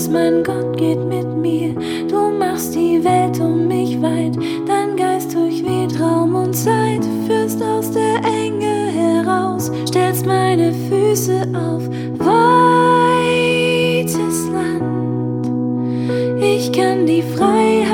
weiß, mein Gott geht mit mir. Du machst die Welt um mich weit, dein Geist durchweht Raum und Zeit. Führst aus der Enge heraus, stellst meine Füße auf weites Land. Ich kann die Freiheit